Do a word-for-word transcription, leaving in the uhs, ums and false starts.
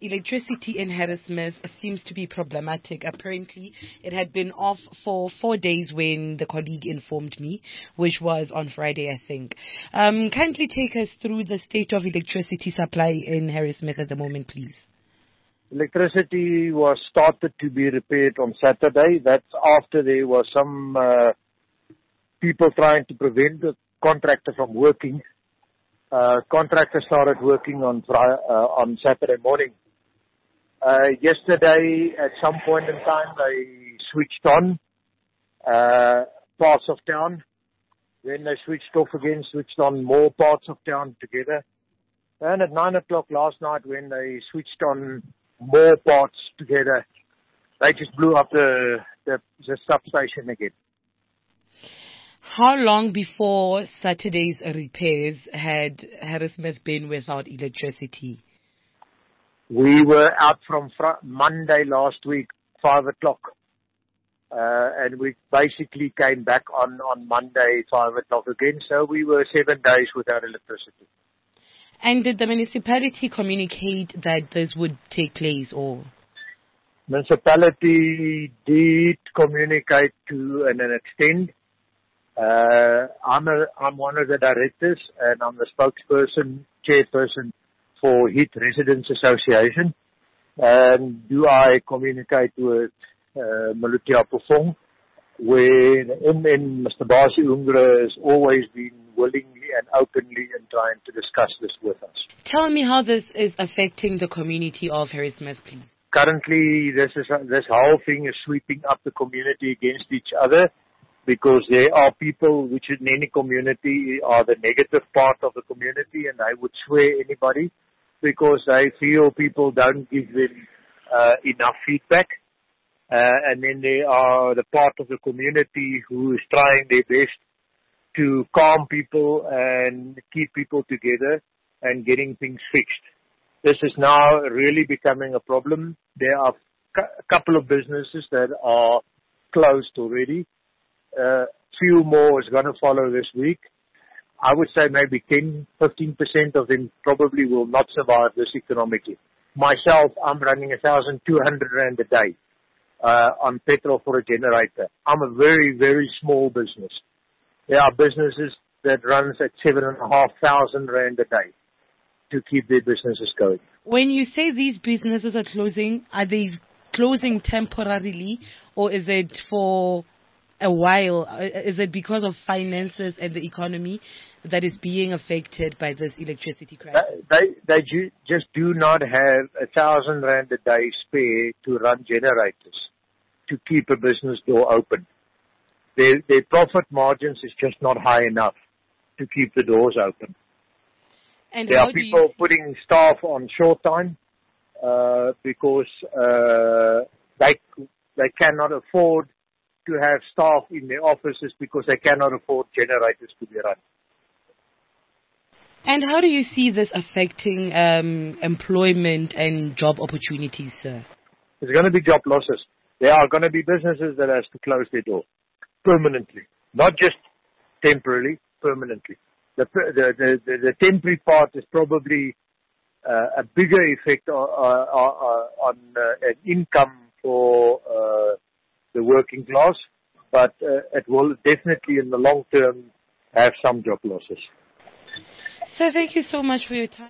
electricity in Harrismith seems to be problematic. Apparently, it had been off for four days when the colleague informed me, which was on Friday, I think. Um, kindly take us through the state of electricity supply in Harrismith at the moment, please. Electricity was started to be repaired on Saturday. That's after there was some uh, people trying to prevent the contractor from working. Uh, contractor started working on Friday, uh, on Saturday morning. Uh, yesterday, at some point in time, they switched on uh, parts of town. Then they switched off again, switched on more parts of town together. And at nine o'clock last night, when they switched on more parts together, they just blew up the, the, the substation again. How long before Saturday's repairs had Harrismith been without electricity? We were out from fr- Monday last week, five o'clock. Uh, and we basically came back on, on Monday, five o'clock again. So we were seven days without electricity. And did the municipality communicate that this would take place, or? Municipality did communicate to an, an extent. Uh, I'm a, I'm one of the directors, and I'm the spokesperson, chairperson for Heat Residents Association. And do I communicate with uh, Malutia Pufong, where the M N, Mister Basi Ungre, has always been willingly and openly and trying to discuss this with us. Tell me how this is affecting the community of Harrismith, please. Currently, this is this whole thing is sweeping up the community against each other, because there are people which in any community are the negative part of the community, and they would swear anybody because they feel people don't give them uh, enough feedback. Uh, and then there are the part of the community who is trying their best to calm people and keep people together and getting things fixed. This is now really becoming a problem. There are a couple of businesses that are closed already. Uh, few more is going to follow this week. I would say maybe ten, fifteen percent of them probably will not survive this economically. Myself, I'm running one thousand two hundred rand a day uh, on petrol for a generator. I'm a very, very small business. There are businesses that runs at seven and a half thousand rand a day to keep their businesses going. When you say these businesses are closing, are they closing temporarily, or is it for a while? Is it because of finances and the economy that is being affected by this electricity crisis? They they ju- just do not have a thousand rand a day spare to run generators to keep a business door open. Their, their profit margins is just not high enough to keep the doors open. And there are people putting staff on short time uh, because uh, they they cannot afford to have staff in their offices because they cannot afford generators to be run. And how do you see this affecting um, employment and job opportunities, sir? There's going to be job losses. There are going to be businesses that has to close their door permanently, not just temporarily, permanently. The the the, the, the temporary part is probably uh, a bigger effect on, on, on uh, an income for uh, the working class, but uh, it will definitely in the long term have some job losses. So thank you so much for your time.